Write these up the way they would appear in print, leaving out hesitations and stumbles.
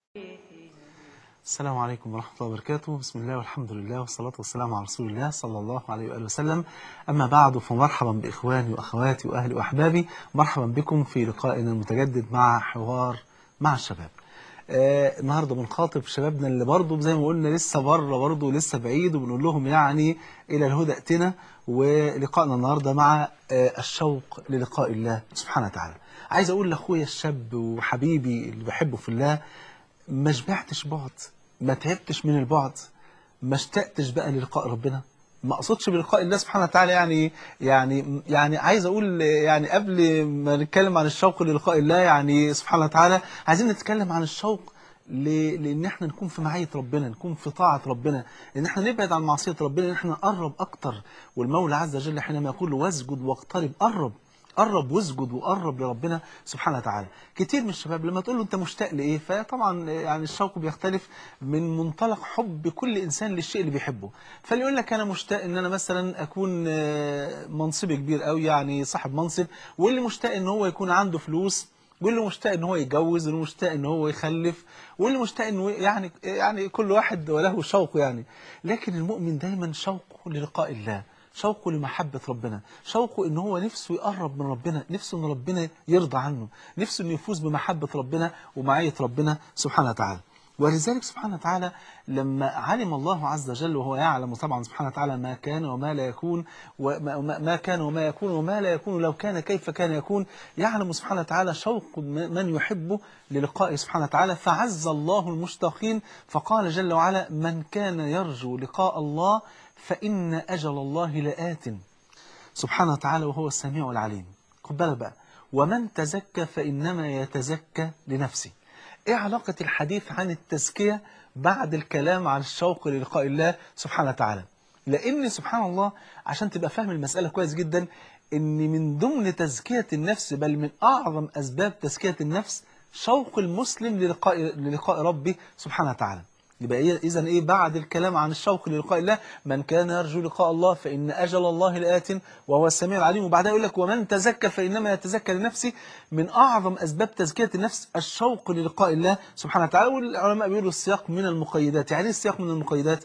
السلام عليكم ورحمة الله وبركاته. بسم الله والحمد لله والصلاة والسلام على رسول الله صلى الله عليه وآله وسلم. أما بعد، فمرحبا بإخواني وأخواتي وأهلي وأحبابي، مرحبا بكم في لقائنا المتجدد مع حوار مع الشباب. النهارده بنخاطب شبابنا اللي برضه زي ما قلنا لسه بره، برضه لسه بعيد، وبنقول لهم يعني إلى الهدى ائتنا. ولقائنا النهارده مع الشوق للقاء الله سبحانه وتعالى. عايز أقول لأخويا الشاب وحبيبي اللي بحبه في الله، ما شبعتش بعد، ما تعبتش من البعد، ما اشتقتش بقى للقاء ربنا. ما اقصدش بلقاء الله سبحانه وتعالى يعني عايز اقول يعني قبل ما نتكلم عن الشوق للقاء الله يعني سبحانه وتعالى، عايزين نتكلم عن الشوق لان احنا نكون في معية ربنا، نكون في طاعة ربنا، ان احنا نبعد عن معصية ربنا، ان احنا نقرب اكتر. والمولى عز وجل حينما يقول واسجد واقترب، قرب واسجد وقرب لربنا سبحانه وتعالى. كتير من الشباب لما تقول له انت مشتاق لايه، فطبعا يعني الشوق بيختلف من منطلق حب كل انسان للشيء اللي بيحبه. فاللي يقول لك انا مشتاق ان انا مثلا اكون منصبي كبير قوي، يعني صاحب منصب، واللي مشتاق ان هو يكون عنده فلوس، واللي مشتاق ان هو يتجوز، واللي مشتاق ان هو يخلف، واللي مشتاق انه يعني كل واحد وله شوقه يعني. لكن المؤمن دايما شوقه للقاء الله، شوقه لمحبة ربنا، شوقه ان هو نفسه يقرب من ربنا، نفسه ان ربنا يرضى عنه، نفسه انه يفوز بمحبة ربنا ومعية ربنا سبحانه وتعالى. ولذلك سبحانه وتعالى لما علم الله عز وجل، وهو يعلم طبعا سبحانه وتعالى ما كان وما لا يكون، وما كان وما يكون وما لا يكون لو كان كيف كان يكون، يعلم سبحانه وتعالى شوق من يحبه للقائه سبحانه وتعالى، فعز الله المشتاقين فقال جل وعلا من كان يرجو لقاء الله فإن أجل الله لآت سبحانه وتعالى وهو السميع العليم. خد بالك بقى، ومن تزكى فإنما يتزكى لنفسه. إيه علاقة الحديث عن التزكية بعد الكلام عن الشوق للقاء الله سبحانه وتعالى؟ لأن سبحان الله، عشان تبقى فاهم المسألة كويس جدا، إن من ضمن تزكية النفس، بل من أعظم أسباب تزكية النفس، شوق المسلم للقاء ربه سبحانه وتعالى. يبقى إذن إيه بعد الكلام عن الشوق للقاء الله؟ من كان يرجو لقاء الله فإن أجل الله لآت وهو السميع العليم. وبعدها يقول لك ومن تزكى فإنما يتزكى لنفسه. من أعظم أسباب تزكية النفس الشوق للقاء الله سبحانه وتعالى. والعلماء بيقولوا السياق من المقيدات. يعني إيه السياق من المقيدات؟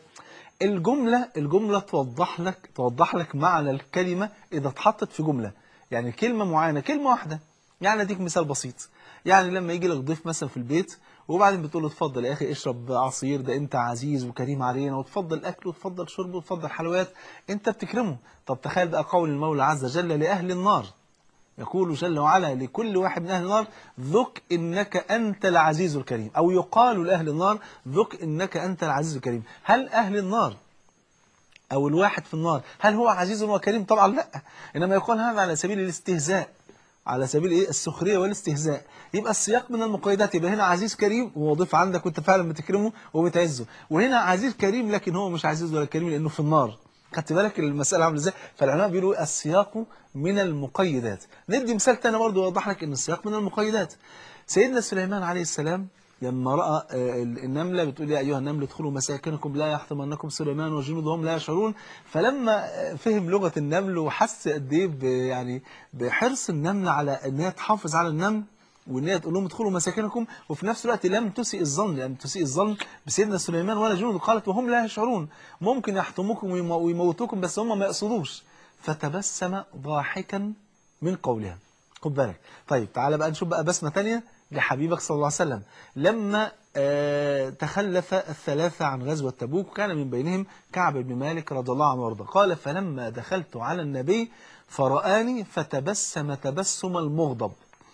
الجملة توضح لك معنى الكلمة إذا اتحطت في جملة. يعني كلمة معينة، كلمة واحدة. يعني أديك مثال بسيط. يعني لما يجي لك ضيف مثلا في البيت، وبعدين بتقول له اتفضل يا أخي اشرب عصير، ده أنت عزيز وكريم علينا، وتفضل أكل وتفضل شرب وتفضل حلويات، أنت بتكرمه. طب تخيل بقى قول المولى عز وجل لأهل النار، يقول جل وعلا لكل واحد من أهل النار ذق إنك أنت العزيز الكريم. أو يقال لأهل النار ذق إنك أنت العزيز الكريم. هل أهل النار أو الواحد في النار هل هو عزيز وكريم؟ طبعا لا. إنما يقال هذا على سبيل الاستهزاء، على سبيل إيه؟ السخرية والاستهزاء. يبقى السياق من المقيدات. يبقى هنا عزيز كريم وهو ضيف عندك وانت فعلا بتكرمه وبتعزه، وهنا عزيز كريم لكن هو مش عزيز ولا كريم لأنه في النار. خدت بالك المسألة عامله ازاي؟ فالعلماء بيقولوا السياق من المقيدات. ندي مثال تاني برضه يوضح لك ان السياق من المقيدات. سيدنا سليمان عليه السلام لما رأى النملة بتقول يا أيها النمل ادخلوا مساكنكم لا يحطمنكم سليمان وجنوده وهم لا يشعرون، فلما فهم لغة النمل وحس قد ايه يعني بحرص النمل على ان هي تحافظ على النمل، وان هي تقول لهم ادخلوا مساكنكم، وفي نفس الوقت لم تسيء الظن بسيدنا سليمان ولا جنوده، قالت وهم لا يشعرون، ممكن يحطموكم ويموتوكم بس هم ما يقصدوش. فتبسم ضاحكا من قولها. خد بالك. طيب تعالى بقى نشوف بقى بسمة تانية لحبيبك صلى الله عليه وسلم لما تخلف الثلاثة عن غزوة تبوك، وكان من بينهم كعب بن مالك رضي الله عنه وارضاه. قال فلما دخلت على النبي فرآني فتبسم تبسم المغضب.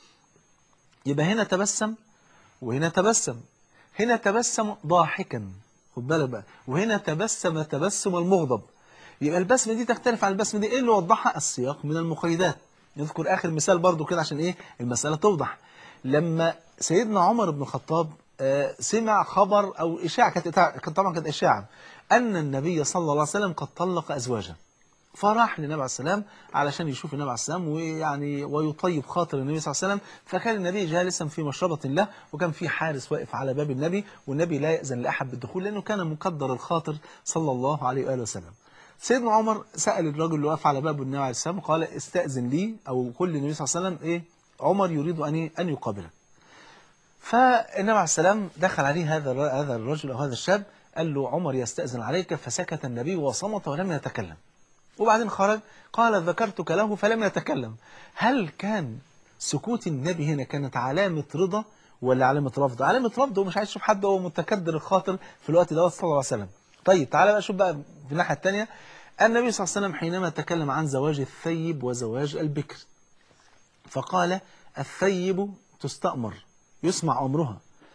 يبقى هنا تبسم وهنا تبسم، هنا تبسم ضاحكا، خد بالك بقى، وهنا تبسم تبسم المغضب. يبقى البسمة دي تختلف عن البسمة دي. ايه اللي وضحها؟ السياق من المقيدات. نذكر آخر مثال برضو كده عشان ايه المسألة توضح. لما سيدنا عمر بن الخطاب سمع خبر أو إشاعة، طبعا كانت إشاعة أن النبي صلى الله عليه وسلم قد طلق أزواجه، فراح للنبي عليه السلام علشان يشوف النبي عليه السلام ويعني ويطيب خاطر النبي صلى الله عليه وسلم. فكان النبي جالسا في مشربة له، وكان في حارس واقف على باب النبي، والنبي لا يأذن لأحد بالدخول لأنه كان مقدر الخاطر صلى الله عليه وآله وسلم. سيدنا عمر سأل الرجل اللي واقف على باب النبي عليه السلام، قال استأذن لي أو كل النبي صلى الله عليه وسلم إيه عمر يريد أن يقابله. فالنبي عليه السلام دخل عليه هذا الرجل أو هذا الشاب، قال له عمر يستأذن عليك، فسكت النبي وصمت ولم يتكلم. وبعدين خرج، قال ذكرتك له فلم يتكلم. هل كان سكوت النبي هنا كانت علامة رضا ولا علامة رفض؟ علامة رفض، ومش عايز يشوف حد، هو متكدر الخاطر في الوقت ده صلى الله عليه وسلم. طيب تعالى بقى شوف بقى في الناحية الثانية. النبي صلى الله عليه وسلم حينما تكلم عن زواج الثيب وزواج البكر فقال الثيب تستأمر يسمع أمرها،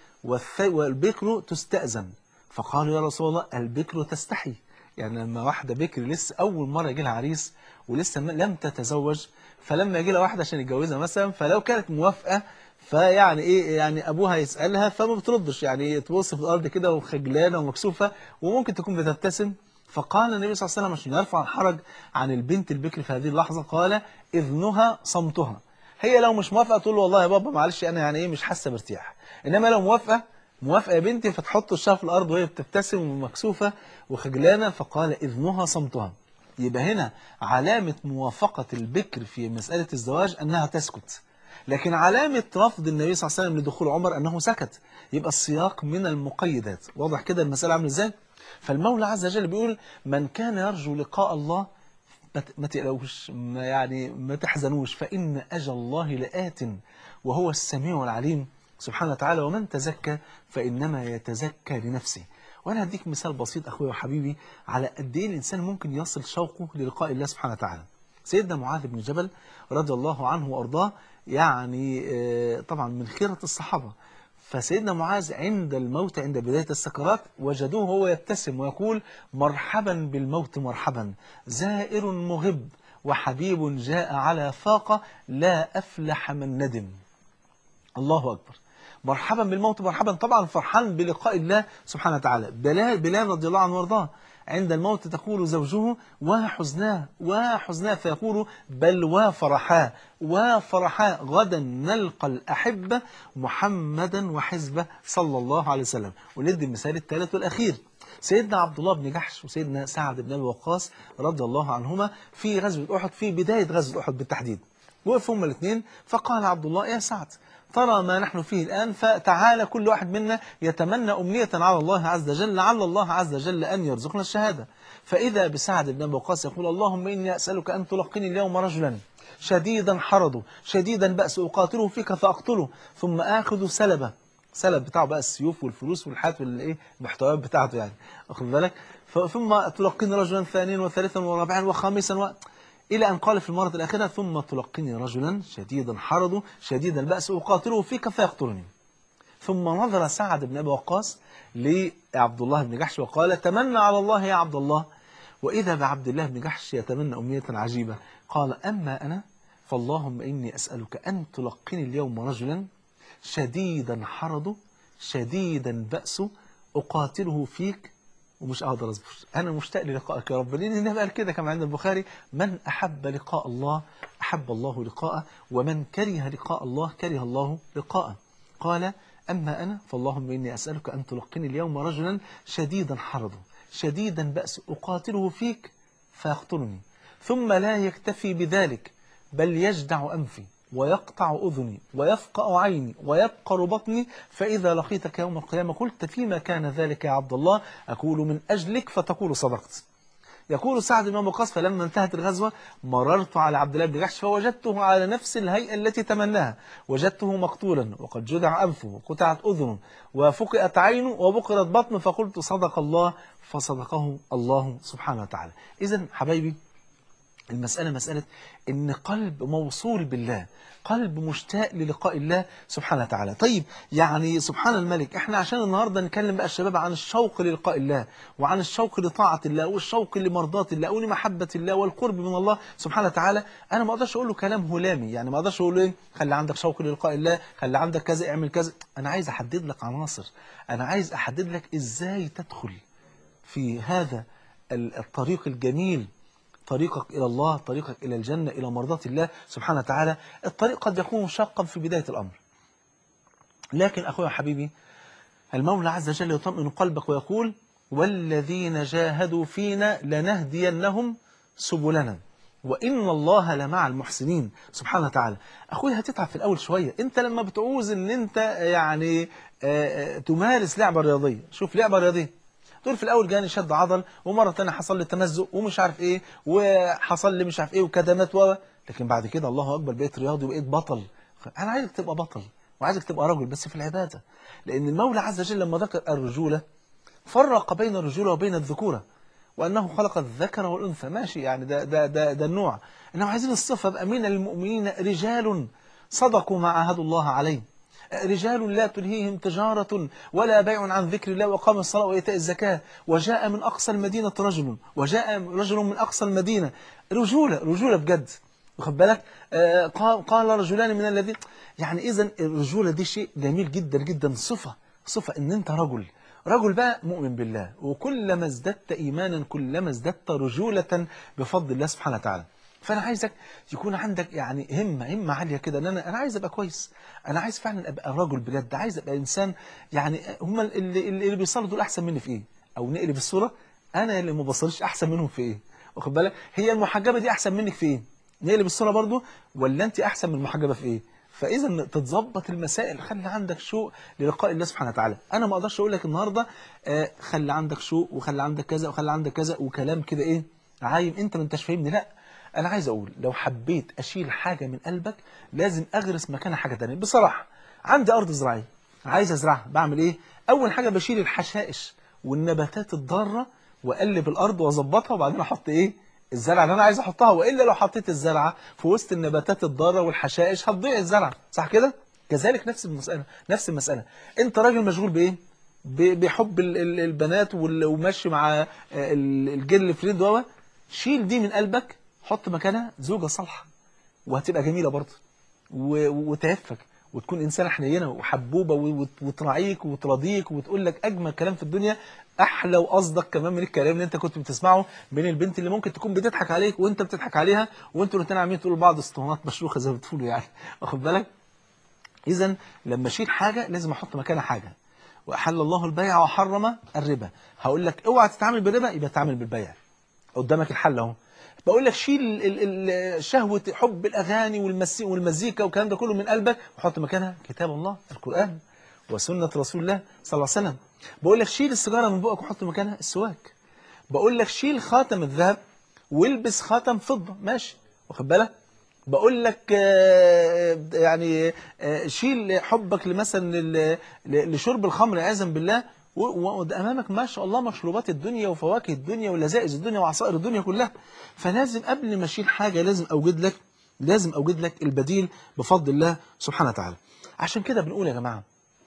والبكر تستأذن. فقالوا يا رسول الله البكر تستحي، يعني لما واحدة بكر لسه أول مرة يجي لها عريس ولسه لم تتزوج، فلما يجي لها واحدة عشان يتجوزها مثلا، فلو كانت موافقة فيعني إيه، يعني أبوها يسألها فما بتردش، يعني تبص في الأرض كده وخجلانة ومكسوفة، وممكن تكون بتبتسم. فقال النبي صلى الله عليه وسلم عشان يرفع الحرج عن البنت البكر في هذه اللحظة، قال إذنها صمتها. هي لو مش موافقة تقول له والله يا بابا معلش أنا يعني إيه مش حاسة بارتياح، إنما لو موافقة يا بنتي، فتحط وشها في الأرض وهي بتبتسم ومكسوفة وخجلانة، فقال إذنها صمتها. يبقى هنا علامة موافقة البكر في مسألة الزواج أنها تسكت، لكن علامة رفض النبي صلى الله عليه وسلم لدخول عمر أنه سكت. يبقى السياق من المقيدات. واضح كده المسألة عامله إزاي؟ فالمولى عز وجل بيقول من كان يرجو لقاء الله ما تقلقوش، يعني ما تحزنوش، فإن أجل الله لآت وهو السميع العليم سبحانه وتعالى. ومن تزكى فإنما يتزكى لنفسه. وأنا هديك مثال بسيط أخوي وحبيبي على قد إيه الإنسان ممكن يصل شوقه للقاء الله سبحانه وتعالى. سيدنا معاذ بن جبل رضي الله عنه وأرضاه، يعني طبعا من خيرة الصحابة. فسيدنا معاذ عند الموت، عند بداية السكرات، وجدوه هو يبتسم ويقول مرحبا بالموت مرحبا، زائر مغب وحبيب جاء على فاقة لا أفلح من ندم. الله أكبر، مرحبا بالموت مرحبا، طبعا فرحان بلقاء الله سبحانه وتعالى. بلال رضي الله عنه وارضاه عند الموت تقول زوجه وحزناه فيقول بل وفرحاه غدا نلقى الأحبة محمدا وحزبه صلى الله عليه وسلم. وندي المثال الثالث والأخير، سيدنا عبد الله بن جحش وسيدنا سعد بن أبي وقاص رضي الله عنهما في غزوة أحد، في بداية غزوة أحد بالتحديد. وقفوا هما الاثنين، فقال عبد الله يا سعد ترى ما نحن فيه الآن، فتعالى كل واحد منا يتمنى أمنية على الله عز وجل، لعل الله عز وجل أن يرزقنا الشهادة. فإذا بسعد بن أبي وقاص يقول اللهم إني أسألك أن تلقني اليوم رجلا شديدا حرضه شديدا بأس أقاتله فيك فأقتله، ثم آخذ سلب بتاعه بقى السيوف والفلوس والحاجات والايه المحتويات بتاعته، يعني واخد بالك. ثم تلقني رجلا ثانيا وثالثا ورابعا وخامسا إلى أن قال في المرة الأخيرة ثم تلقني رجلا شديدا حرضه شديدا البأس أقاتله فيك فيقتلني. ثم نظر سعد بن أبي وقاص لعبد الله بن جحش وقال تمنى على الله يا عبد الله. وإذا بعبد الله بن جحش يتمنى أمنية عجيبة، قال أما أنا فاللهم إني أسألك أن تلقني اليوم رجلا شديدا حرضه شديدا بأسه أقاتله فيك ومش قادر أصبر، أنا مشتاق للقائك يا رب. لأن النبي قال كده كما عند البخاري من أحب لقاء الله أحب الله لقاءه، ومن كره لقاء الله كره الله لقاءه. قال أما أنا فاللهم إني أسألك أن تلقني اليوم رجلا شديدا حرضه شديدا بأسه أقاتله فيك فيقتلني، ثم لا يكتفي بذلك بل يجدع أنفي ويقطع أذني ويفقأ عيني ويبقر بطني، فإذا لقيتك يوم القيامة قلت فيما كان ذلك يا عبد الله أقول من أجلك فتقول صدقت. يقول سعد بن أبي وقاص فلما انتهت الغزوة مررت على عبد الله بن جحش فوجدته على نفس الهيئة التي تمناها، وجدته مقتولا وقد جدع أنفه وقطعت أذنه وفقئت عينه وبقرت بطنه، فقلت صدق الله فصدقه الله سبحانه وتعالى. إذن حبايبي المسألة مسألة إن قلب موصول بالله، قلب مشتاق للقاء الله سبحانه وتعالى. طيب يعني سبحان الملك، احنا عشان النهاردة نكلم بقى الشباب عن الشوق للقاء الله وعن الشوق لطاعة الله والشوق لمرضاة الله ولمحبة الله والقرب من الله سبحانه وتعالى. أنا ما أقدرش أقول له كلام هلامي، يعني ما أقدرش أقول له إيه خلي عندك شوق للقاء الله، خلي عندك كذا، اعمل كذا. أنا عايز أحدد لك عناصر، أنا عايز أحدد لك إزاي تدخل في هذا الطريق الجميل، طريقك إلى الله، طريقك إلى الجنة، إلى مرضاة الله سبحانه وتعالى. الطريق قد يكون شاقا في بداية الأمر، لكن أخويا حبيبي المولى عز وجل يطمئن قلبك ويقول والذين جاهدوا فينا لنهدينهم سبلنا وإن الله لمع المحسنين سبحانه وتعالى. أخوي هتتعب في الأول شوية، أنت لما بتعوز إن أنت يعني تمارس لعبة رياضية. شوف لعبة رياضية، تقول في الأول جاني شد عضل، ومرة تانية حصل لي تمزق ومش عارف إيه، وحصل لي مش عارف إيه وكدمات لكن بعد كده الله أكبر بقيت رياضي وبقيت بطل. أنا عايزك تبقى بطل وعايزك تبقى رجل، بس في العبادة. لأن المولى عز وجل لما ذكر الرجولة فرق بين الرجولة وبين الذكورة، وأنه خلق الذكر والأنثى. ماشي، يعني ده النوع. إنما عايزين الصفة بقى: من المؤمنين رجال صدقوا ما عاهدوا الله عليه، رجال لا تلهيهم تجارة ولا بيع عن ذكر الله وقام الصلاة وإيتاء الزكاة، وجاء من أقصى المدينة رجل، وجاء رجل من أقصى المدينة. رجولة، رجولة بجد. واخد بالك؟ قال رجلان من الذين، يعني إذن الرجولة دي شيء جميل جدا جدا، صفة إن أنت رجل بقى مؤمن بالله. وكلما ازددت إيمانا كلما ازددت رجولة بفضل الله سبحانه وتعالى. فأنا عايزك يكون عندك يعني همة عالية كده، ان انا عايز ابقى كويس، انا عايز فعلا ابقى راجل بجد، عايز ابقى انسان. يعني هم اللي بيصلوا دول احسن مني في ايه؟ او نقلب الصورة، انا اللي ما بصليش احسن منهم في ايه؟ واخد بالك؟ هي المحجبة دي احسن منك في ايه؟ نقلب الصورة برضو، ولا انت احسن من المحجبة في ايه؟ فاذا تتظبط المسائل، خلي عندك شوق للقاء الله سبحانه وتعالى. انا ما اقدرش اقول لك النهارده خلي عندك شوق وخلي عندك كذا وخلي عندك كذا وكلام كده ايه عايم، انت ما انتش فاهمني. لا، انا عايز اقول لو حبيت اشيل حاجة من قلبك لازم اغرس مكانها حاجة تانية. بصراحة عندي ارض زراعية عايز ازرعها، بعمل ايه؟ اول حاجة بشيل الحشائش والنباتات الضارة واقلب الارض واظبطها، وبعدين احط ايه؟ الزرعه اللي انا عايز احطها. والا لو حطيت الزرعه في وسط النباتات الضاره والحشائش هتضيع الزرعه، صح كده؟ كذلك نفس المساله. انت راجل مشغول بايه؟ بحب البنات وماشي مع الجيرل فريند شيل دي من قلبك، حط مكانها زوجه صالحه وهتبقى جميله برضه وتعفك وتكون إنسانة حنينة وحبوبة وتراعيك وتراضيك وتقول لك أجمل كلام في الدنيا، أحلى وأصدق كمان من الكلام اللي أنت كنت بتسمعه من البنت اللي ممكن تكون بتضحك عليك وأنت بتضحك عليها، وأنتوا الاثنين عاملين تقولوا لبعض اسطوانات مشروخة زي ما بتقولوا يعني. واخد بالك؟ إذا لما أشيل حاجة لازم أحط مكانها حاجة. وأحل الله البيع وحرم الربا. هقول لك اوعى تتعامل بالربا، يبقى تتعامل بالبيع. قدامك الحل اهو. بقول لك شيل شهوة حب الأغاني والمزيكا والكلام ده كله من قلبك، وحط مكانها كتاب الله القرآن وسنة رسول الله صلى الله عليه وسلم. بقول لك شيل السيجارة من بقك وحط مكانها السواك. بقول لك شيل خاتم الذهب والبس خاتم فضة، ماشي، واخد بالك؟ بقول لك يعني شيل حبك مثلا لشرب الخمر عياذا بالله، وأمامك ما شاء الله مشروبات الدنيا وفواكه الدنيا ولذائذ الدنيا وعصائر الدنيا كلها. فلازم قبل ما أشيل حاجة لازم أوجد لك البديل بفضل الله سبحانه وتعالى. عشان كده بنقول يا جماعة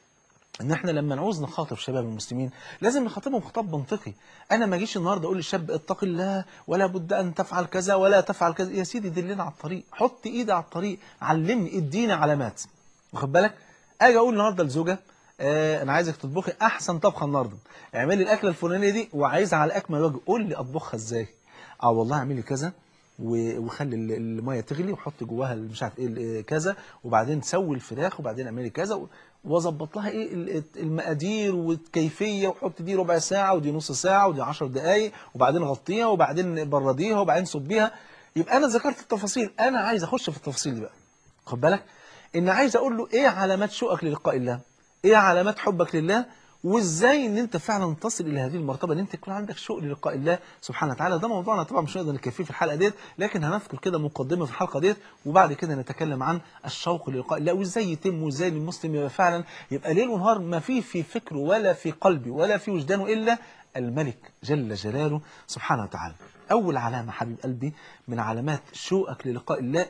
ان احنا لما نعوز نخاطب شباب المسلمين لازم نخاطبهم خطاب منطقي. انا ما اجيش النهارده اقول للشاب اتق الله ولا بد ان تفعل كذا ولا تفعل كذا. يا سيدي دلنا على الطريق، حط ايدي على الطريق، علمني، ادينا علامات. واخد بالك؟ اجي اقول النهارده لزوجه انا عايزك تطبخي احسن طبخه النهارده، اعملي الاكله الفلانيه دي وعايزها على اكمل وجه، قول لي اطبخها ازاي. والله اعملي كذا وخلي الميه تغلي وحط جواها مش عارف ايه كذا، وبعدين تسوي الفراخ وبعدين اعملي كذا، واظبط لها ايه المقادير والكيفيه، وحط دي ربع ساعه ودي نص ساعه ودي 10 دقائق، وبعدين غطيها وبعدين برديها وبعدين صبيها. يبقى انا ذكرت التفاصيل، انا عايز اخش في التفاصيل دي بقى. خد بالك ان عايز اقول له ايه علامات شوقك للقاء الله، ايه علامات حبك لله، وازاي ان انت فعلا تصل الى هذه المرتبه ان انت يكون عندك شوق للقاء الله سبحانه وتعالى. ده موضوعنا طبعا مش هنقدر نكفيه في الحلقه ديت، لكن هنذكر كده مقدمه في الحلقه ديت، وبعد كده نتكلم عن الشوق للقاء الله وازاي يتم، وازاي المسلم يبقى فعلا يبقى ليل ونهار ما في فكره ولا في قلبه ولا في وجدانه الا الملك جل جلاله سبحانه وتعالى. اول علامه حبيب قلبي من علامات شوقك للقاء الله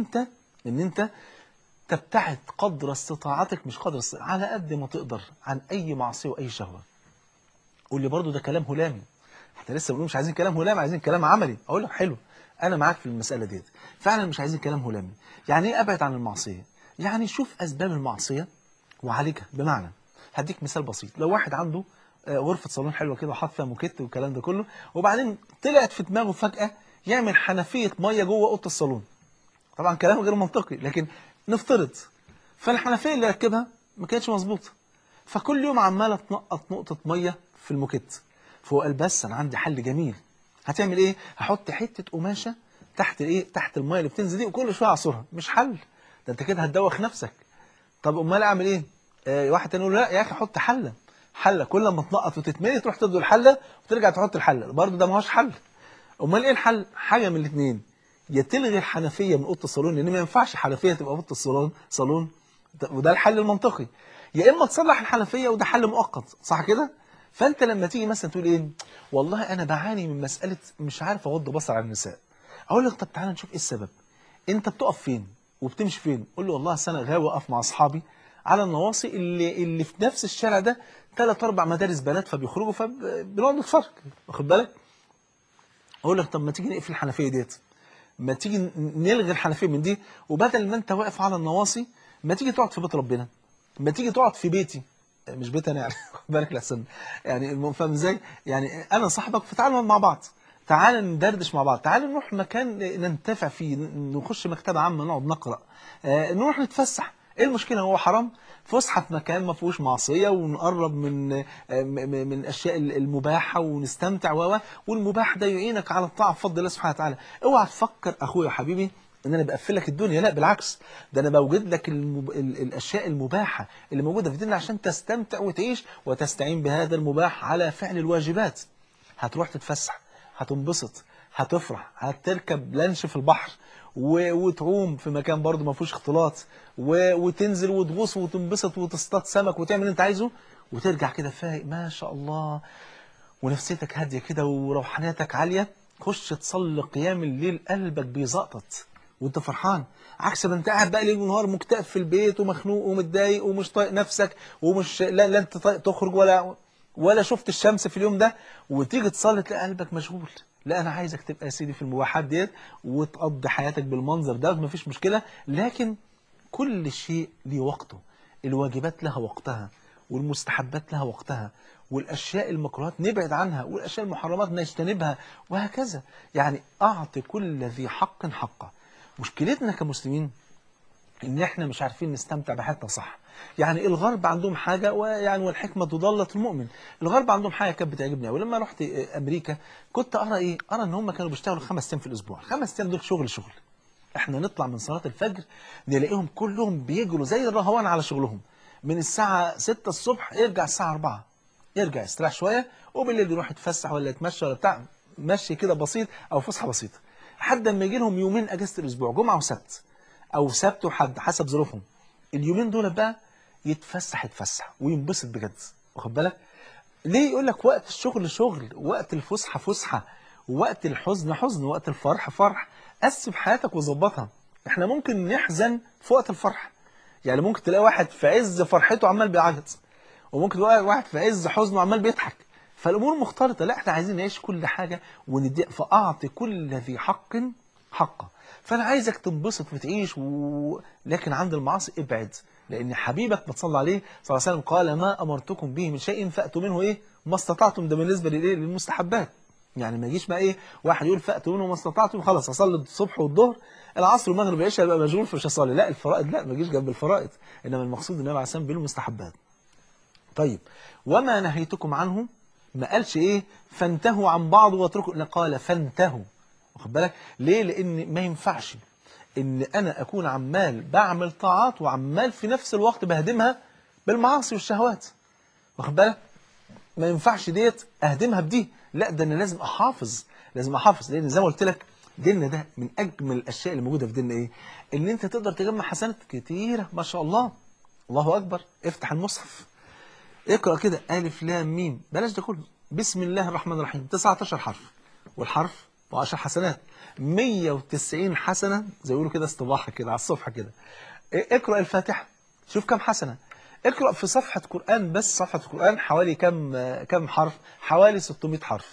ان انت تبتعد قدر استطاعتك، مش قدر على قد ما تقدر عن أي معصية وأي شهوة. قول لي برضو ده كلام هلامي، احنا لسه بنقول مش عايزين كلام هلامي، عايزين كلام عملي. أقول لك حلو، أنا معاك في المسألة ديت، فعلا مش عايزين كلام هلامي. يعني إيه أبعد عن المعصية؟ يعني شوف أسباب المعصية وعالجها. بمعنى هديك مثال بسيط، لو واحد عنده غرفة صالون حلوة كده وحاط فيها موكيت والكلام ده كله، وبعدين طلعت في دماغه فجأة يعمل حنفية مية جوه أوضة الصالون. طبعا كلام غير منطقي، لكن نفترض. فالحنفيه اللي ركبها ما كانتش مظبوطه، فكل يوم عماله تنقط نقطه ميه في الموكيت. فهو قال بس انا عندي حل جميل. هتعمل ايه؟ هحط حته قماشه تحت الايه، تحت الميه اللي بتنزل دي، وكل شويه اعصرها. مش حل، ده انت كده هتدوخ نفسك. طب امال اعمل ايه؟ واحد تاني يقول لا يا اخي حط حله، حله كل ما تنقط وتتملي تروح تدوا الحله وترجع تحط الحله، برضه ده ما هوش حل. امال ايه الحل؟ حاجه من الاثنين، يا تلغي الحنفيه من اوضه الصالون، لان ما ينفعش حنفيه تبقى في اوضه صالون، وده الحل المنطقي، يا اما تصلح الحنفيه وده حل مؤقت، صح كده؟ فانت لما تيجي مثلا تقول ايه، والله انا بعاني من مساله مش عارف اغض بصر عن النساء، اقول لك طب تعالى نشوف ايه السبب. انت بتقف فين وبتمشي فين؟ قول له والله انا غاوي اقف مع اصحابي على النواصي اللي في نفس الشارع ده 3 4 مدارس بنات، فبيخرجوا فبنقعد نتفرج، واخد بالك؟ اقول لك طب ما تيجي نقفل الحنفيه ديت، ما تيجي نلغي الحنفيه من دي، وبدل ما انت واقف على النواصي ما تيجي تقعد في بيت ربنا، ما تيجي تقعد في بيتي، مش بيت انا يعني خد بالك لحسن يعني فاهم ازاي؟ يعني انا صاحبك، فتعال نقعد مع بعض، تعال ندردش مع بعض، تعال نروح مكان ننتفع فيه، نخش مكتبه عامه نقعد نقرا، نروح نتفسح. ايه المشكله؟ هو حرام؟ فسحه في مكان ما فيهوش معصيه، ونقرب من الاشياء المباحه ونستمتع، والمباح ده يعينك على الطاعه بفضل الله سبحانه وتعالى. اوعى تفكر اخويا وحبيبي ان انا بقفل لك الدنيا، لا بالعكس، ده انا بوجد لك الاشياء المباحه اللي موجوده في ديننا عشان تستمتع وتعيش وتستعين بهذا المباح على فعل الواجبات. هتروح تتفسح، هتنبسط، هتفرح، هتركب لانش في البحر وتعوم في مكان برضه ما فيهوش اختلاط، وتنزل وتغوص وتنبسط وتصطاد سمك وتعمل اللي انت عايزه، وترجع كده فايق ما شاء الله، ونفسيتك هاديه كده وروحانيتك عاليه. خش تصلي قيام الليل قلبك بيزقطط وانت فرحان، عكس ما انت قاعد بقى ليل ونهار مكتئب في البيت ومخنوق ومتضايق ومش طايق نفسك، ومش لا انت طايق تخرج ولا شفت الشمس في اليوم ده، وتيجي تصلي تلاقي قلبك مشغول. لا انا عايزك تبقى يا سيدي في المباحات ديت وتقضي حياتك بالمنظر ده، مفيش مشكله، لكن كل شيء ليه وقته. الواجبات لها وقتها، والمستحبات لها وقتها، والاشياء المكروهات نبعد عنها، والاشياء المحرمات نجتنبها، وهكذا. يعني اعط كل ذي حق حقه. مشكلتنا كمسلمين ان احنا مش عارفين نستمتع بحياتنا صح. يعني الغرب عندهم حاجه، ويعني والحكمه ضاله المؤمن. الغرب عندهم حاجه كانت بتعجبني قوي، لما رحت امريكا كنت ارى ان هم كانوا بيشتغلوا 5 ايام في الاسبوع، 5 ايام دول شغل. احنا نطلع من صلاه الفجر نلاقيهم كلهم بيجروا زي الرهوان على شغلهم، من الساعه 6 الصبح يرجع الساعه 4، يرجع يستريح شويه، وبالليل يروح يتفسح ولا يتمشى ولا بتاع، مشي كده بسيط او فسحه بسيطه، لحد ما يجي لهم يومين اجازه الاسبوع، جمعه وسبت، او سبت وحد حسب ظروفهم. اليومين دول بقى يتفسح وينبسط بجد، واخد بالك؟ ليه؟ يقول لك وقت الشغل شغل، وقت الفسحه فسحه، ووقت الحزن حزن، ووقت الفرح فرح. قسم حياتك وظبطها. احنا ممكن نحزن في وقت الفرح، يعني ممكن تلاقي واحد في عز فرحته عمال بيعيط، وممكن تلاقي واحد في عز حزنه عمال بيضحك، فالامور مختلطه. لا احنا عايزين نعيش كل حاجه وندي، فاعطي كل ذي حق حقه. فانا عايزك تنبسط وتعيش لكن عند المعاصي ابعد، لان حبيبك ما تصلى عليه صلى الله عليه وسلم قال ما امرتكم به من شيء فاتوا منه ايه ما استطعتم. ده بالنسبه للايه؟ للمستحبات. يعني ما يجيش بقى ايه واحد يقول فاتوا منه ما استطعتم، خلاص اصلي الصبح والظهر العصر والمغرب والعشاء يبقى مشغول فمش هصلي. لا الفرائض لا، ما يجيش جنب الفرائض، انما المقصود النبي عليه الصلاه والسلام بالمستحبات. طيب وما نهيتكم عنه، ما قالش ايه فانتهوا عن بعض واتركوا، لا قال فانتهوا، واخد بالك؟ ليه؟ لان ما ينفعش ان انا اكون عمال بعمل طاعات وعمال في نفس الوقت بهدمها بالمعاصي والشهوات، واخد بالك؟ ما ينفعش ديت اهدمها بدي، لا ده انا لازم احافظ، لازم احافظ، لان زي ما قلت لك ديننا ده من اجمل الاشياء اللي موجوده في ديننا ايه؟ ان انت تقدر تجمع حسنات كتيره ما شاء الله. الله اكبر، افتح المصحف اقرأ كده ألف لام ميم، بلاش ده كله، بسم الله الرحمن الرحيم، 19 حرف، والحرف و10 حسنات، 190 حسنة زي يقولوا كده استباحة كده على الصفحة كده. اقرأ الفاتحة، شوف كم حسنة. اقرأ في صفحة قرآن، بس صفحة القرآن حوالي كم حرف؟ حوالي 600 حرف،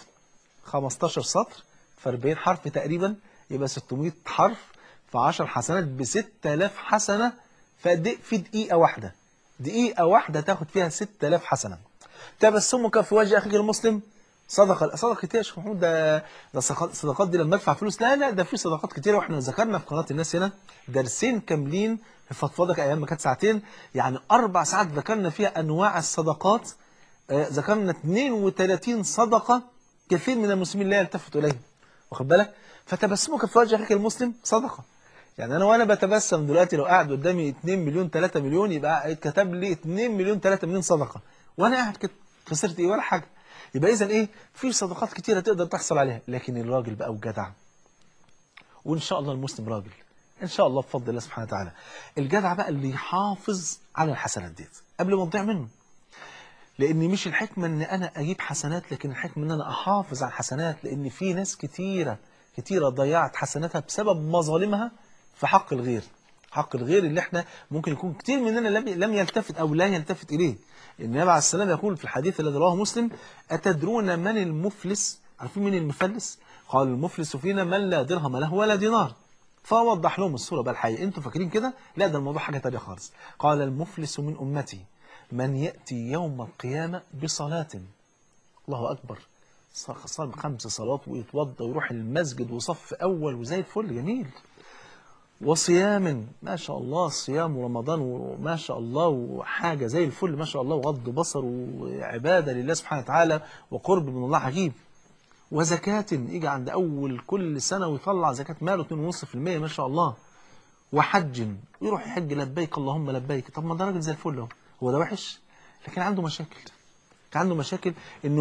15 سطر في 40 حرف تقريبا، يبقى 600 حرف في 10 حسنات ب 6000 حسنة في دقيقة واحدة. دقيقة واحدة تاخد فيها 6000 حسنة. تبسمك في وجه أخيك المسلم صدقة. صدقة كتير يا شيخ محمود، ده صدقات دي لما ادفع فلوس؟ لا ده في صدقات كتيرة، واحنا ذكرنا في قناة الناس هنا درسين كاملين في فضفضك أيام ما كانت ساعتين، يعني 4 ساعات ذكرنا فيها أنواع الصدقات. ذكرنا 32 صدقة كثير من المسلمين لا يلتفتوا إليها، واخد بالك؟ فتبسمك في وجه اخيك المسلم صدقه. يعني انا وانا بتبسم دلوقتي لو قاعد قدامي 2 مليون 3 مليون يبقى اتكتب لي 2 مليون 3 مليون صدقه، وانا قاعد كده خسرت ايه ولا حاجه. يبقى اذا ايه، في صدقات كتيره تقدر تحصل عليها. لكن الراجل بقى وجدع، وان شاء الله المسلم راجل ان شاء الله بفضل الله سبحانه وتعالى. الجدع بقى اللي يحافظ على الحسنات ديت قبل ما تضيع منه. لان مش الحكمه ان انا اجيب حسنات، لكن الحكمه ان انا احافظ على الحسنات. لان في ناس كتيره كتيره ضيعت حسناتها بسبب مظالمها في حق الغير. حق الغير اللي احنا ممكن يكون كتير مننا لم يلتفت او لا يلتفت اليه. النبي عليه السلام يقول في الحديث الذي رواه مسلم: اتدرون من المفلس؟ عارفين مين المفلس؟ قال: المفلس فينا من لا درهم له ولا دينار. فوضح لهم الصوره بقى الحقيقه. انتوا فاكرين كده؟ لا، ده الموضوع حاجه ثانيه خالص. قال: المفلس من امتي من يأتي يوم القيامة بصلاة، الله أكبر، صلى 5 صلوات ويتوضى ويروح المسجد وصف أول وزي الفل جميل، وصيام ما شاء الله، صيام رمضان وما شاء الله وحاجة زي الفل ما شاء الله، وغض بصر وعبادة لله سبحانه وتعالى وقرب من الله عجيب، وزكاة يجي عند أول كل سنة ويطلع زكاة ماله 2.5% ما شاء الله، وحج يروح يحج لبيك اللهم لبيك. طب ما ده راجل زي الفل اهو، هو ده وحش؟ لكن عنده مشاكل. كان عنده مشاكل انه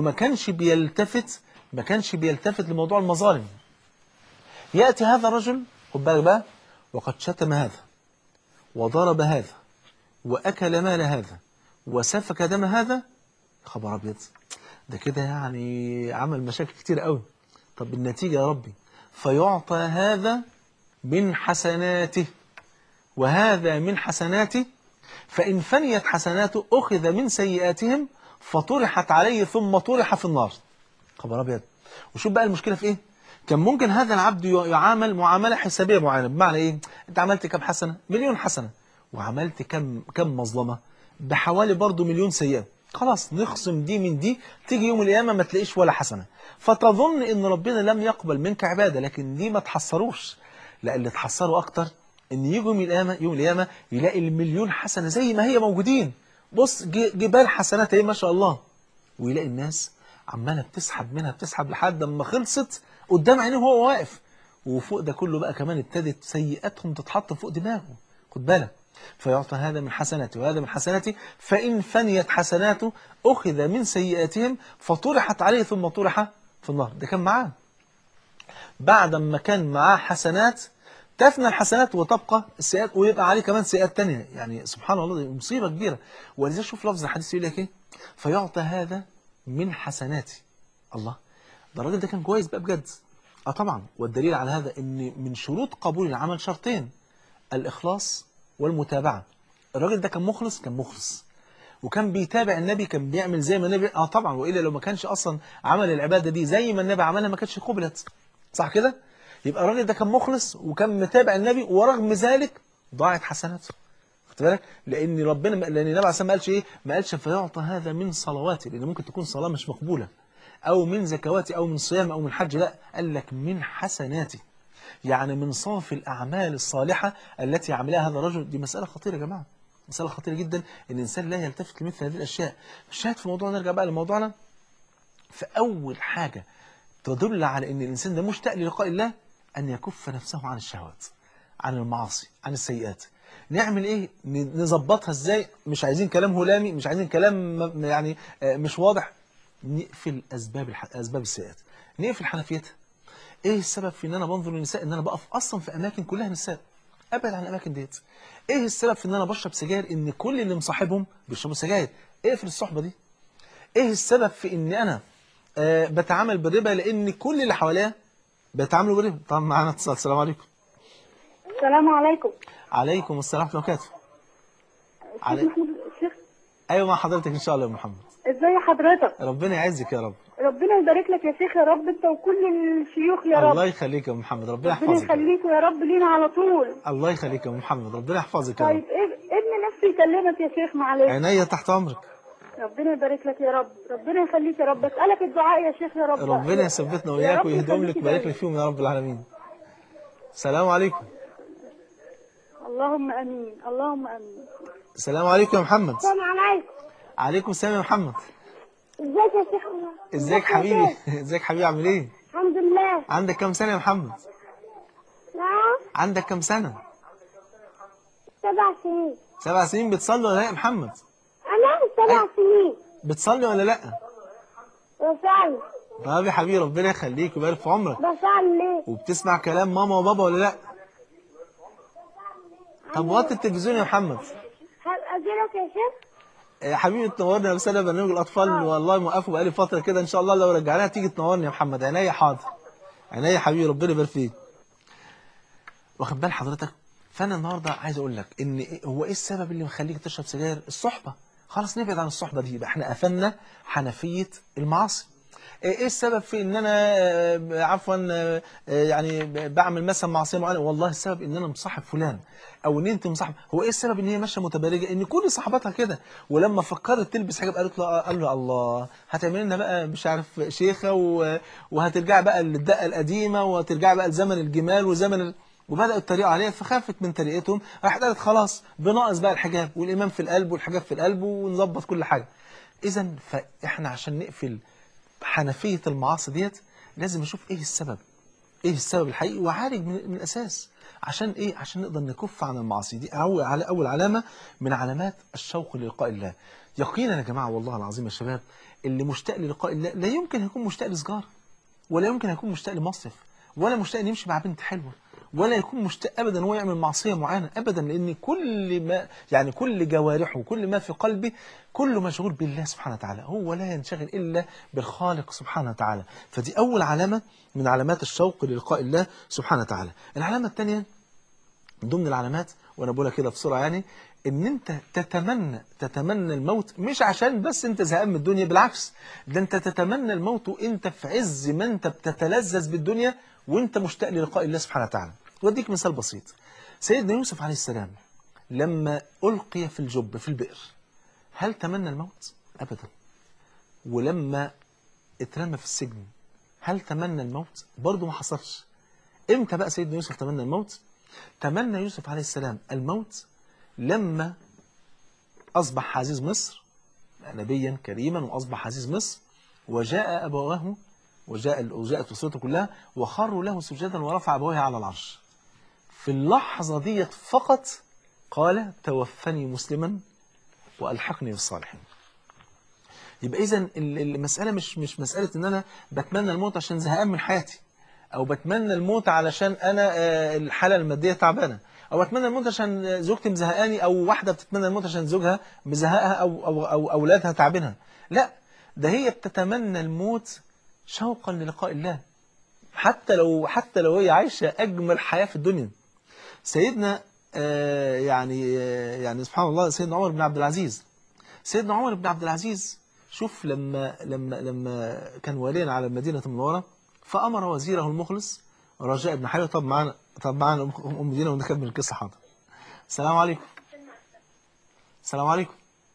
ما كانش بيلتفت لموضوع المظالم. ياتي هذا الرجل خد بالك بقى، وقد شتم هذا وضرب هذا واكل مال هذا وسفك دم هذا. خبر ابيض، ده كده يعني عمل مشاكل كتير قوي. طب النتيجه يا ربي، فيعطى هذا من حسناته وهذا من حسناته، فإن فنيت حسناته أخذ من سيئاتهم فطرحت عليه ثم طرح في النار. خبر أبيض. وشوف بقى المشكلة في إيه؟ كان ممكن هذا العبد يعامل معاملة حسابية معينة. بمعنى إيه؟ أنت عملت كم حسنة؟ 1,000,000 حسنة. وعملت كم مظلمة؟ بحوالي برضو 1,000,000 سيئة. خلاص نخصم دي من دي، تيجي يوم القيامة ما تلاقيش ولا حسنة، فتظن إن ربنا لم يقبل منك عبادة. لكن دي ما تحصروش، لا، اللي تحصروا أكتر ان يجوا يوم القيامه يلاقي ال1,000,000 حسنه زي ما هي موجودين. بص جبال حسنات ايه ما شاء الله، ويلاقي الناس عماله بتسحب منها بتسحب لحد ما خلصت قدام عينيه وهو واقف. وفوق ده كله بقى كمان ابتدت سيئاتهم تتحط فوق دماغه. خد بالك. فيعطى هذا من حسناته وهذا من حسناته، فإن فنيت حسناته أخذ من سيئاتهم فطرحت عليه ثم طرح في النار. ده كان معاه، بعد ما كان معاه حسنات تفنى الحسنات وتبقى السيئات، ويبقى عليه كمان سيئات تانية. يعني سبحان الله، دي مصيبة كبيرة. ولذلك شوف لفظ الحديث يقول لك ايه: فيعطى هذا من حسناتي. الله، ده الراجل ده كان كويس بقى بجد. طبعا، والدليل على هذا ان من شروط قبول العمل شرطين: الإخلاص والمتابعة. الراجل ده كان مخلص وكان بيتابع النبي، كان بيعمل زي ما النبي. طبعا، وإلا لو ما كانش أصلا عمل العبادة دي زي ما النبي عملها ما كانتش قبلت، صح كده؟ يبقى الراجل ده كان مخلص وكان متابع النبي، ورغم ذلك ضاعت حسناته. خد بالك، لان النبي عليه الصلاه والسلام ما قالش ايه؟ ما قالش فيعطى هذا من صلواتي، لان ممكن تكون صلاه مش مقبوله، او من زكواتي او من صيام او من حج. لا، قال لك من حسناتي، يعني من صافي الاعمال الصالحه التي عملها هذا الرجل. دي مساله خطيره يا جماعه، مساله خطيره جدا ان الانسان لا يلتفت لمثل هذه الاشياء. الشاهد في الموضوع، نرجع بقى لموضوعنا. فاول حاجه تدل على ان الانسان ده مشتاق للقاء الله أن يكف نفسه عن الشهوات، عن المعاصي، عن السيئات. نعمل إيه؟ نظبطها إزاي؟ مش عايزين كلام هلامي، مش عايزين كلام يعني مش واضح. نقفل أسباب السيئات، نقفل حنفيتها. إيه السبب في إن أنا بنظر للنساء؟ إن أنا بقف أصلا في أماكن كلها نساء، أبعد عن الأماكن ديت. إيه السبب في إن أنا بشرب سجاير؟ إن كل اللي مصاحبهم بيشربوا سجاير، اقفل الصحبة دي. إيه السبب في إن أنا بتعامل بالربا؟ لأن كل اللي حواليا بيتعاملوا بالربا. طبعا معانا اتصال. السلام عليكم. السلام عليكم. عليكم السلام ورحمة الله وبركاته. الشيخ محمود الشيخ. ايوه، مع حضرتك ان شاء الله يا محمد. ازاي حضرتك؟ ربنا يعزك يا رب. ربنا يبارك لك يا شيخ يا رب، انت وكل الشيوخ يا رب. الله يخليك يا محمد، ربنا ربنا يحفظك. يخليك يا رب لينا على طول. الله يخليك يا محمد، ربنا يحفظك يا رب. طيب ابن نفسي يكلمك يا شيخ معلش. عينيا تحت امرك. ربنا يبارك لك يا رب، ربنا يخليك يا رب. اسالك الدعاء يا شيخ يا رب. ربنا يثبتنا وإياك ويهديهم لك ويبارك لك فيهم يا رب العالمين. السلام عليكم. اللهم امين، اللهم امين. السلام عليكم يا محمد. السلام عليكم. عليكم السلام يا محمد. ازيك يا شيخ؟ ازيك حبيبي؟ ازيك حبيبي، عامل ايه؟ الحمد لله. عندك كام سنة يا محمد؟ عندك كم سنة؟ 7 سنين. 7 سنين. بتصلي ولا لا يا محمد؟ أنا 7 سنين. بتصلي ولا لا؟ بصلي. طب يا حبيبي ربنا يخليك ويبارك في عمرك. بصلي. وبتسمع كلام ماما وبابا ولا لا؟ طب وطي التلفزيون يا محمد. أجيلك يا شيخ؟ يا حبيبي تنورني يا رسالة برنامج الأطفال، والله موقفه بقالي فترة كده، إن شاء الله لو رجعناها تيجي تنورني يا محمد. عينيا حاضر. عينيا يا حبيبي ربنا يبارك فيك. واخد بال حضرتك؟ فأنا النهارده عايز أقول لك إن هو إيه السبب اللي مخليك تشرب سجاير؟ الصحبة. خلاص نبعد عن الصحبة دي، يبقى إحنا قفلنا حنفية المعاصي. ايه السبب في ان انا عفوا يعني بعمل مثلا معصيه معينه؟ والله السبب ان انا مصاحب فلان او ان انت مصاحب. هو ايه السبب ان هي ماشيه متبرجه؟ ان كل صحباتها كده، ولما فكرت تلبس حجاب قالت له، قال له الله هتعمل لنا بقى مش عارف شيخه وهترجع بقى للدقه القديمه وهترجع بقى لزمن الجمال وزمن وبداوا يتريقوا عليها. فخافت من تريقتهم، راحت قالت خلاص بناقص بقى الحجاب والامام في القلب والحجاب في القلب ونظبط كل حاجه. اذا فاحنا عشان نقفل حنفية المعاصي ديت لازم نشوف ايه السبب، ايه السبب الحقيقي وعالج من الاساس. عشان ايه؟ عشان نقدر نكف عن المعاصي دي. اول علامة من علامات الشوق للقاء الله. يقينا يا جماعة والله العظيم يا شباب، اللي مشتاق للقاء الله لا يمكن يكون مشتاق لسجارة، ولا يمكن يكون مشتاق لمصيف، ولا مشتاق ان يمشي مع بنت حلوة، ولا يكون مشتاق ابدا ان هو يعمل معصيه معينه ابدا، لان كل ما يعني كل جوارحه وكل ما في قلبه كله مشغول بالله سبحانه وتعالى، هو لا ينشغل الا بالخالق سبحانه وتعالى. فدي اول علامه من علامات الشوق للقاء الله سبحانه وتعالى. العلامه الثانيه من ضمن العلامات، وانا بقولها كده بسرعه يعني، ان انت تتمنى الموت، مش عشان بس انت زهقان من الدنيا، بالعكس ده انت تتمنى الموت وانت في عز ما انت بتتلذذ بالدنيا وانت مشتاق للقاء الله سبحانه وتعالى. واديك مثال بسيط. سيدنا يوسف عليه السلام لما ألقي في الجب في البئر، هل تمنى الموت؟ أبدا. ولما اترمى في السجن هل تمنى الموت؟ برضه ما حصلش. امتى بقى سيدنا يوسف تمنى الموت؟ تمنى يوسف عليه السلام الموت لما أصبح عزيز مصر، نبيا كريما وأصبح عزيز مصر، وجاء أبواه وجاءت أسرته كلها وخروا له سجدا ورفع أبويه على العرش. في اللحظة ديت فقط قال توفني مسلما وألحقني بالصالحين. يبقى إذن المسألة مش مسألة إن أنا بتمنى الموت عشان زهقان من حياتي، أو بتمنى الموت علشان أنا الحالة المادية تعبانة، أو بتمنى الموت عشان زوجتي مزهقاني، أو واحدة بتتمنى الموت عشان زوجها مزهقها أو أولادها تعبانها. لا، ده هي بتتمنى الموت شوقا للقاء الله، حتى لو هي عايشة أجمل حياة في الدنيا. سيدنا يعني سبحان الله، سيدنا عمر بن عبد العزيز. سيدنا عمر بن عبد العزيز شوف لما كان واليا على المدينة المنورة، فأمر وزيره المخلص رجاء بن حيوة. طب معانا أم دينا ونكمل القصة. حاضر. السلام عليكم. السلام عليكم.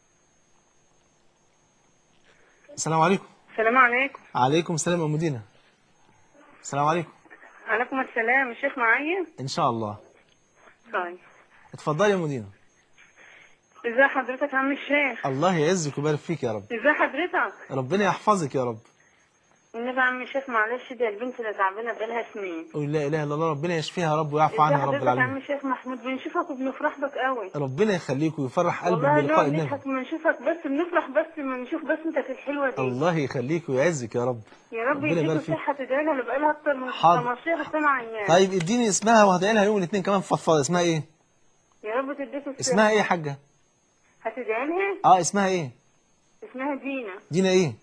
السلام عليكم. السلام عليكم. عليكم السلام أم دينا. السلام عليكم. عليكم السلام. الشيخ معايا؟ إن شاء الله. طيب. اتفضلي يا أم دينا. ازي حضرتك يا عم الشيخ؟ الله يعزك ويبارك فيك يا رب. ازي حضرتك؟ ربنا يحفظك يا رب. النبي يا عم الشيخ معلش، دي البنت اللي تعبانه بقالها سنين. قول لا اله الا الله، ربنا يشفيها يا رب ويعفو عنها يا رب ازي حضرتك يا عم العالمين. الشيخ محمود؟ بنشوفك وبنفرح بك قوي. ربنا يخليك ويفرح قلبك والله بلقاء نقعد النبي. نضحك لما نشوفك، بس بنفرح بس لما نشوف بس انت في الحلوه دي. الله يخليك ويعزك يا رب. يا رب ربنا يبارك يديك فيك. الصحه، تدعي لها، اللي بقالها اكتر من حاضر. 15 سنه عيان. طيب اديني اسمها وهدعي لها يوم الاثنين كمان فضفاضه. اسمها ايه؟ يا رب تديك الصحه. اسمها ايه يا حاجه؟ هتدعي لها؟ اسمها ايه؟ اسمها دينا. دينا ايه؟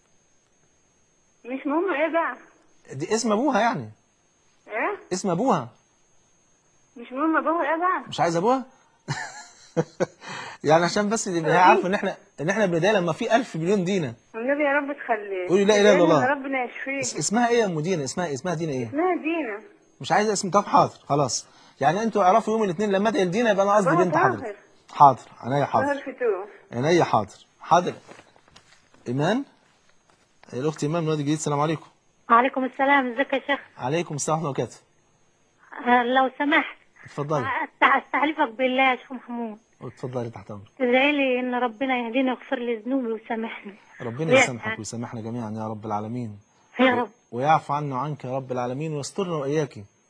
مش مهم ايه بقى؟ دي اسم ابوها يعني. ايه؟ اسم ابوها. مش مهم ابوها ايه بقى؟ مش عايز ابوها؟ يعني عشان بس هي عارفه ان احنا بندعي لما في 1000 مليون دينا. النبي يا رب تخليك. قولي لا اله الا الله. ربنا يشفيك. اسمها ايه يا ام دينا؟ اسمها دينا ايه؟ اسمها دينا. مش عايزه اسم. طب حاضر خلاص، يعني انتوا اعرفوا يوم الاثنين لما ادعي لدينا يبقى انا قصدي أبوها بنت طاهر. حضرتك. حاضر عينيا حاضر. طاهر فتوح. عينيا حاضر. ايمان، الاخت ايمان من وادي الجديد. السلام عليكم. وعليكم السلام. ازيك يا شيخ؟ عليكم السلام ورحمه الله وبركاته. لو سمحت اتفضلي. استحلفك بالله يا شيخ محمود، اتفضلي تحت امرك. تدعي لي ان ربنا يهديني ويغفر لي ذنوبي ويسامحني. ربنا يسامحك ويسامحنا جميعا يا رب العالمين. يا رب. ويعفو عنا وعنك يا رب العالمين ويسترنا واياك.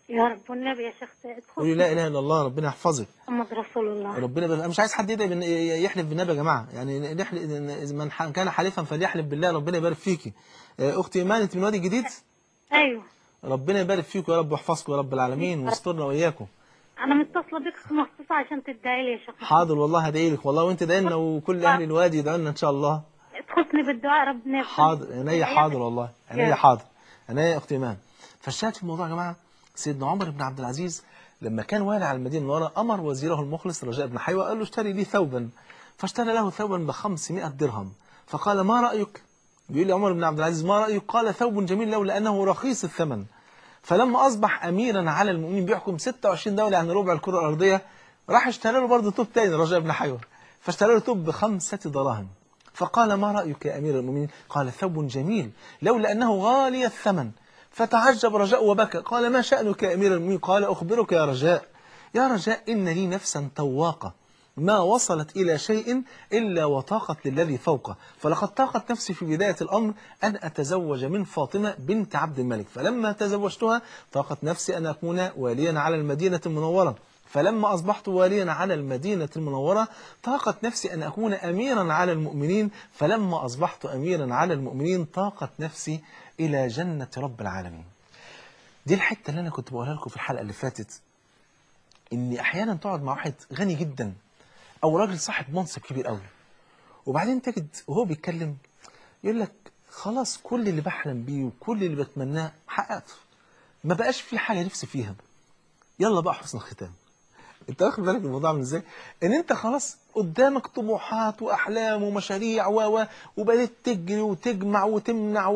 يا رب والنبي يا شيخ قولي لا اله الا الله، ربنا يحفظك. محمد رسول الله. ربنا انا مش عايز حد يحلف بالنبي يا جماعه، يعني من كان حالفا فليحلف بالله. ربنا يبارك فيكي. اختي ايمان، انت من وادي الجديد؟ ايوه. ربنا يبارك فيكم يا رب ويحفظكم يا رب العالمين ويسترنا واياكم. انا متصله بك مخصوص عشان تدعي لي يا شيخ. حاضر والله هدعي لك والله، وانت دعي لنا وكل اهل الوادي يدعوا لنا ان شاء الله. تخصني بالدعاء ربنا يرحمك. حاضر عينيا، حاضر والله عينيا، حاضر عينيا يا اختي ايمان. فالشاهد في الموضوع يا جماعه، سيدنا عمر بن عبد العزيز لما كان والي على المدينه المنوره امر وزيره المخلص رجاء بن حيوه، قال له اشتري لي ثوبا، فاشترى له ثوبا ب 500 درهم. فقال ما رايك؟ بيقول لي عمر بن عبد العزيز ما رايك؟ قال ثوب جميل لولا انه رخيص الثمن. فلما اصبح اميرا على المؤمنين بيحكم 26 دوله يعني ربع الكره الارضيه، راح اشترى له برضه توب تاني رجاء بن حيوه، فاشترى له توب ب5 دراهم. فقال ما رأيك يا أمير المؤمنين؟ قال ثوب جميل لولا أنه غالي الثمن. فتعجب رجاء وبكى، قال ما شأنك يا أمير المؤمنين؟ قال أخبرك يا رجاء، يا رجاء إن لي نفسا تواقة ما وصلت إلى شيء إلا وطاقت للذي فوقه، فلقد طاقت نفسي في بداية الأمر أن أتزوج من فاطمة بنت عبد الملك، فلما تزوجتها طاقت نفسي أن أكون واليا على المدينة المنورة، فلما أصبحت واليا على المدينة المنورة طاقت نفسي أن أكون أميرا على المؤمنين، فلما أصبحت أميرا على المؤمنين طاقت نفسي إلى جنة رب العالمين. دي الحتة اللي أنا كنت بقولها لكم في الحلقة اللي فاتت، إن أحيانا تقعد مع واحد غني جدا أو راجل صاحب منصب كبير قوي، وبعدين تجد وهو بيتكلم يقول لك خلاص كل اللي بحلم بيه وكل اللي بتمناه حققته، ما بقاش في حاجة نفسي فيها، يلا بقى حسن الختام. انت واخد بالك الموضوع عامل ازاي؟ ان انت خلاص قدامك طموحات واحلام ومشاريع وبدات تجري وتجمع وتمنع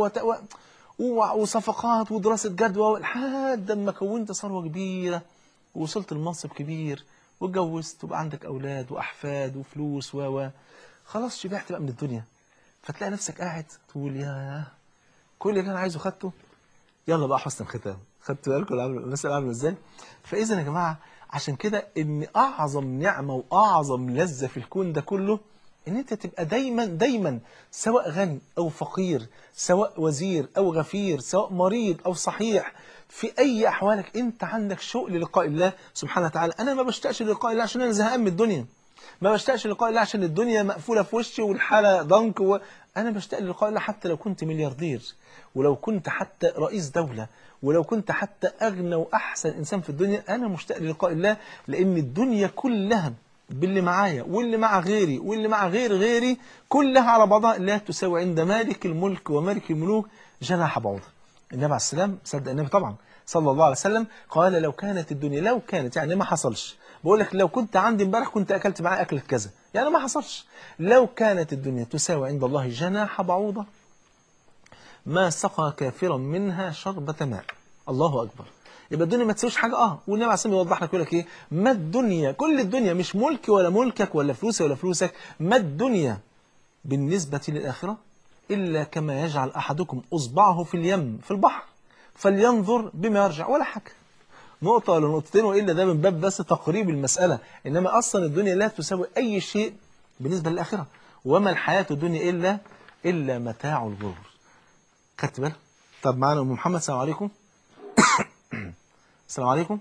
وصفقات ودراسه جدوى لحد ما كونت ثروه كبيره ووصلت لمنصب كبير واتجوزت وبقى عندك اولاد واحفاد وفلوس خلاص شبعت بقى من الدنيا، فتلاقي نفسك قاعد تقول يا كل اللي انا عايزه خدته، يلا بقى حسن الختام. خدت بالكم المسألة عامله ازاي؟ فاذا يا جماعه عشان كده ان اعظم نعمه واعظم لذه في الكون ده كله ان انت تبقى دايما دايما سواء غني او فقير، سواء وزير او غفير، سواء مريض او صحيح، في اي احوالك انت عندك شوق للقاء الله سبحانه وتعالى. انا ما بشتاقش للقاء الله عشان انا زهقان من الدنيا، ما بشتاقش للقاء الله عشان الدنيا مقفوله في وشي والحاله ضنك انا بشتاق للقاء الله حتى لو كنت ملياردير، ولو كنت حتى رئيس دوله، ولو كنت حتى أغنى وأحسن إنسان في الدنيا، أنا مشتاق للقاء الله، لأن الدنيا كلها باللي معايا واللي مع غيري واللي مع غير غيري كلها على بعضها لا تساوي عند مالك الملك وملك الملوك جناح بعوضة. النبي عليه السلام صدق النبي طبعا صلى الله عليه وسلم قال لو كانت الدنيا، لو كانت يعني ما حصلش، بقول لك لو كنت عندي امبارح كنت أكلت معاه أكلة كذا، يعني ما حصلش، لو كانت الدنيا تساوي عند الله جناح بعوضة ما سقى كافرا منها شربة ماء. الله أكبر. يبقى الدنيا ما تسويش حاجة. والنبي عليه الصلاة والسلام يوضح لك يقول لك إيه؟ ما الدنيا، كل الدنيا مش ملكي ولا ملكك ولا فلوسي ولا فلوسك، ما الدنيا بالنسبة للآخرة إلا كما يجعل أحدكم أصبعه في اليم في البحر فلينظر بما يرجع، ولا حاجة، نقطة ولا نقطتين، وإلا ده من باب بس تقريب المسألة، إنما أصلا الدنيا لا تساوي أي شيء بالنسبة للآخرة، وما الحياة الدنيا إلا متاع الغرور. خدت بالك؟ طب معانا أم محمد. السلام عليكم. السلام عليكم.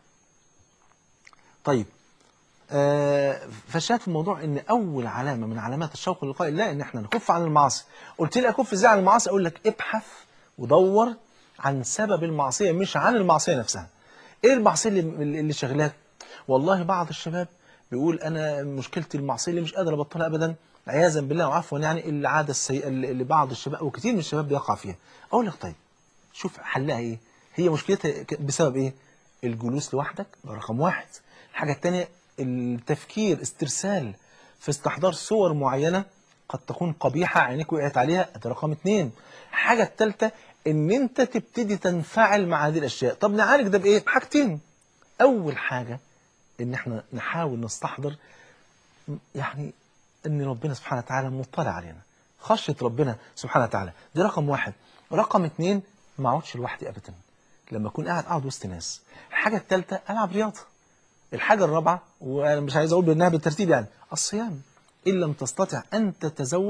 طيب فالشاهد في الموضوع ان اول علامه من علامات الشوق للقاء الله ان احنا نكف عن المعاصي. قلت لي اكف ازاي عن المعاصي؟ اقول لك ابحث ودور عن سبب المعصيه مش عن المعصيه نفسها. ايه المعصيه اللي شغلاك؟ والله بعض الشباب بيقول انا مشكلتي المعصيه اللي مش قادر ابطلها ابدا عياذا بالله وعفوا، يعني العاده السيئه اللي بعض الشباب وكثير من الشباب بيقع فيها. اقول لك طيب شوف حلها ايه؟ هي مشكلتها بسبب ايه؟ الجلوس لوحدك ده رقم واحد. الحاجه الثانيه التفكير استرسال في استحضار صور معينه قد تكون قبيحه عينيك وقعت عليها، ده رقم اثنين. الحاجه الثالثه ان انت تبتدي تنفعل مع هذه الاشياء. طب نعالج ده بايه؟ بحاجتين. اول حاجه ان احنا نحاول نستحضر يعني ان ربنا سبحانه وتعالى مطلع علينا، خشيه ربنا سبحانه وتعالى، دي رقم واحد. رقم اثنين ما اقعدش لوحدي ابدا، لما اكون قاعد وسط ناس. الحاجه الثالثه العب رياضه. الحاجه الرابعه وانا مش عايز اقول بانها بالترتيب يعني الصيام، ان لم تستطع ان تتزوج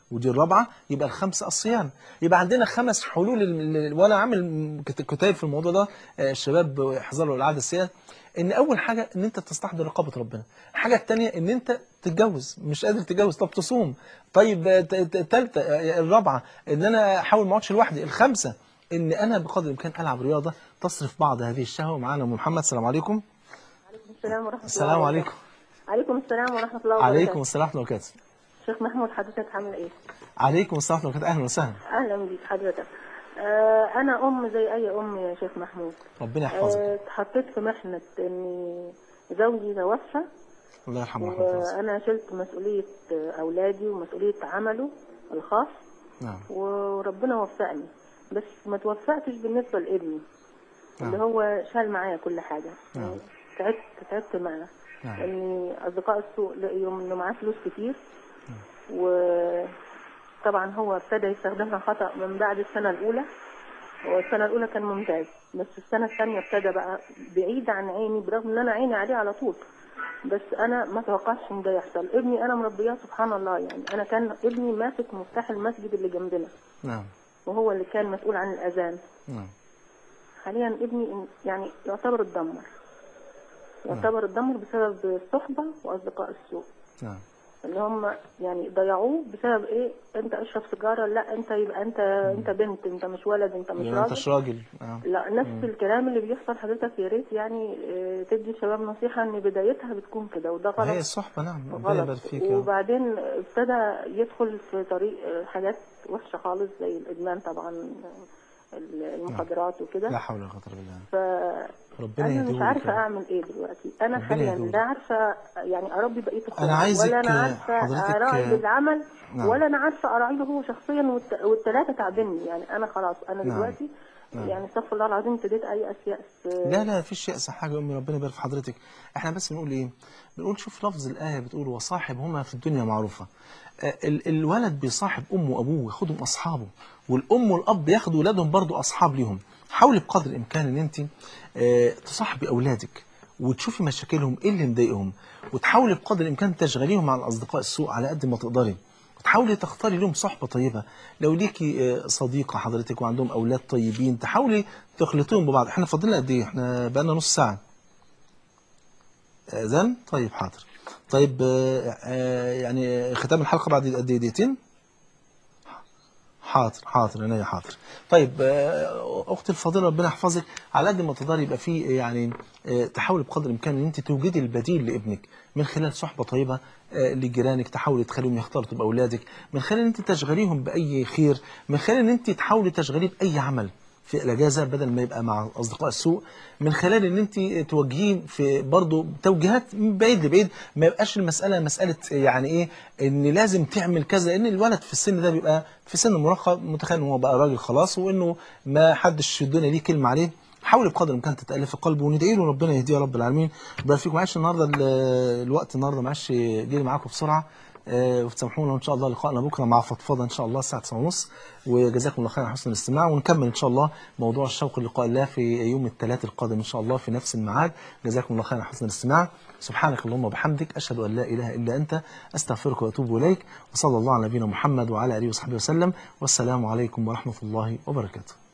ودي الرابعة، يبقى الخامسة الصيام. يبقى عندنا 5 حلول وأنا عامل كتاب في الموضوع ده، الشباب يحذروا العادة السيئة. إن أول حاجة إن أنت تستحضر رقابة ربنا. الحاجة الثانية إن أنت تتجوز، مش قادر تتجوز طب تصوم. طيب الثالثة الرابعة إن أنا أحاول ما أقعدش لوحدي. الخامسة إن أنا بقدر الإمكان ألعب رياضة تصرف بعض هذه الشهوة. معانا أم محمد. السلام عليكم. عليكم السلام ورحمة الله السلام عليكم. عليكم السلام ورحمة الله وبركاته. عليكم السلام ورحمة الله وبركاته. شيخ محمود، حضرتك عامل ايه؟ عليكم السلام ورحمة الله وبركاته. أهلا وسهلا. اهلا بيك حضرتك. انا ام زي اي ام يا شيخ محمود. ربنا يحفظك. اتحطيت في محنة ان زوجي توفى، الله يرحمه ويحفظه. وانا شلت مسؤولية اولادي ومسؤولية عمله الخاص. نعم. وربنا وفقني، بس ما توفقتش بالنسبة لابني. نعم. اللي هو شال معايا كل حاجة. نعم. تعبت معاه. نعم. ان اصدقاء السوء لقيوا انه معاه فلوس كتير. وطبعا هو ابتدى يستخدمها خطأ من بعد السنة الأولى. والسنة الأولى كان ممتاز، بس السنة الثانية ابتدى بقى بعيد عن عيني، برغم ان انا عيني عليه على طول. بس انا ما توقعتش ان ده يحصل. ابني انا مربياه سبحان الله، يعني انا كان ابني ماسك مفتاح المسجد اللي جنبنا. نعم. وهو اللي كان مسؤول عن الأذان. نعم. حاليا ابني يعني يعتبر اتدمر بسبب الصحبة وأصدقاء السوء. نعم. اللي هم يعني ضيعوه بسبب ايه؟ انت اشرب سيجاره، لا انت يبقى انت بنت، انت مش ولد، انت مش راجل. انت راجل. لا، نفس الكلام اللي بيحصل حضرتك. يا ريت يعني تدي الشباب نصيحه ان بدايتها بتكون كده، وده غلط. هي الصحبه. نعم. غلط. وبعدين ابتدى يدخل في طريق حاجات وحشه خالص زي الادمان طبعا، المخدرات وكده. لا حول ولا قوه الا بالله. انا مش عارفه اعمل ايه دلوقتي. انا حاليا لا عارفه يعني اربي بقيه اخواتي، انا عايزك ولا انا عارفه اراعي للعمل. نعم. ولا انا عارفه اراعي له هو شخصيا، والثلاثه تعبني. يعني انا خلاص انا نعم. دلوقتي يعني استغفر الله العظيم ابتديت ايأس يأس. لا فيش يأس حاجه يا امي، ربنا يبارك في حضرتك. احنا بس بنقول ايه؟ بنقول شوف لفظ الايه بتقول وصاحبهما في الدنيا معروفه. الولد بيصاحب امه وابوه وياخدهم اصحابه، والام والاب ياخدوا ولادهم برضو اصحاب ليهم. حاولي بقدر الامكان ان انت تصاحبي اولادك وتشوفي مشاكلهم ايه اللي مضايقهم، وتحاولي بقدر الامكان تشغليهم عن اصدقاء السوء على قد ما تقدري، وتحاولي تختاري لهم صحبه طيبه. لو ليكي صديقه حضرتك وعندهم اولاد طيبين تحاولي تخلطيهم ببعض. احنا فاضلنا قد ايه؟ احنا بقالنا نص ساعه اذان. طيب حاضر. طيب يعني ختام الحلقه بعد قد ايه؟ دقيقتين. حاضر عينيا حاضر. طيب اختي الفاضله ربنا يحفظك، على قد ما تقدري يبقى في يعني تحاولي بقدر الامكان ان انت توجدي البديل لابنك من خلال صحبه طيبه لجيرانك، تحاولي تخليهم يختلطوا باولادك، من خلال ان انت تشغليهم باي خير، من خلال ان انت تحاولي تشغليه باي عمل في الاجازه بدل ما يبقى مع اصدقاء السوء، من خلال ان انت توجهيه في برضه توجيهات من بعيد لبعيد. ما يبقاش المساله مساله يعني ايه ان لازم تعمل كذا، لان الولد في السن ده بيبقى في سن المراهقه متخيل ان هو بقى راجل خلاص، وانه ما حدش في الدنيا ليه كلمه عليه. حاول بقدر الامكان تتالف في قلبه وندعي له ربنا يهديه يا رب العالمين. بارك فيكم. معلش النهارده الوقت النهارده معلش جري معاكم بسرعه، وتسامحونا. ان شاء الله لقائنا بكره مع فضفضه ان شاء الله الساعه 9:30. وجزاكم الله خيرا على حسن الاستماع، ونكمل ان شاء الله موضوع الشوق للقاء الله في يوم الثلاث القادم ان شاء الله في نفس الميعاد. جزاكم الله خيرا على حسن الاستماع. سبحانك اللهم وبحمدك اشهد ان لا اله الا انت استغفرك واتوب اليك. وصلى الله على نبينا محمد وعلى اله وصحبه وسلم. والسلام عليكم ورحمه الله وبركاته.